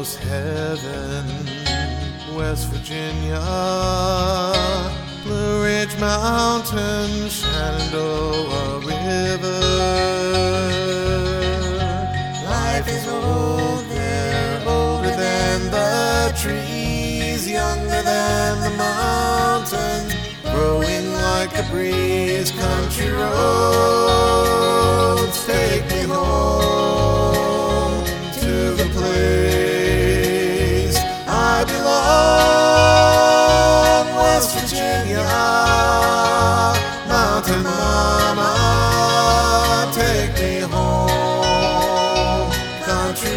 almost heaven. West Virginia, Blue Ridge Mountain, Shenandoah River. Life is old there, older than the trees, younger than the mountains, growing like a breeze. Country roads take me home to the place I belong. West Virginia, Mountain Mama, take me home. Country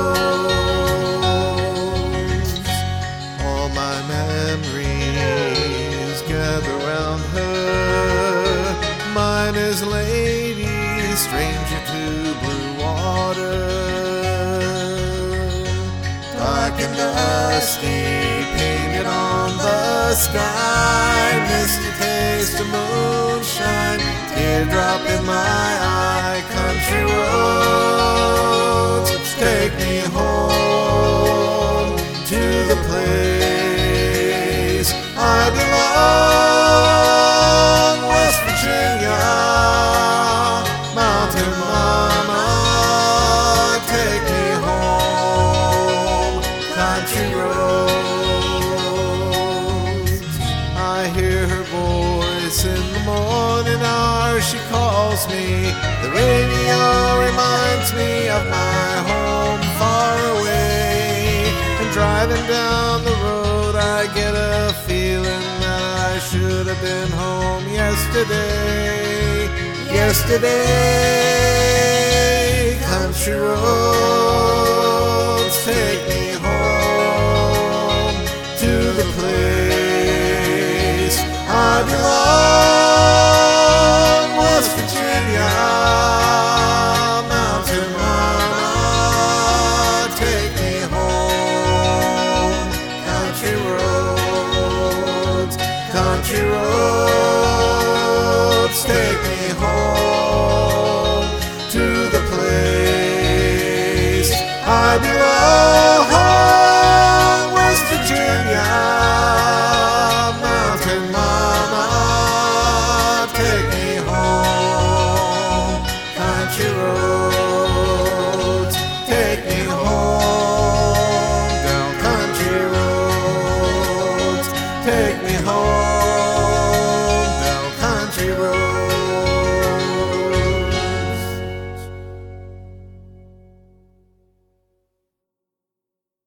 roads, all my memories gather round her. Mine is lady, stranger to blue water, dark and dusty, painted on the sky, misty taste of moonshine, teardrop in my eye. Country roads take me home to the place I belong. West Virginia, Mountain Mama, take me home. Country roads, I hear her voice in the morning hour. She calls me, the radio reminds me of my home far away. And driving down the road I get a feeling that I should have been home yesterday. Yesterday, country road.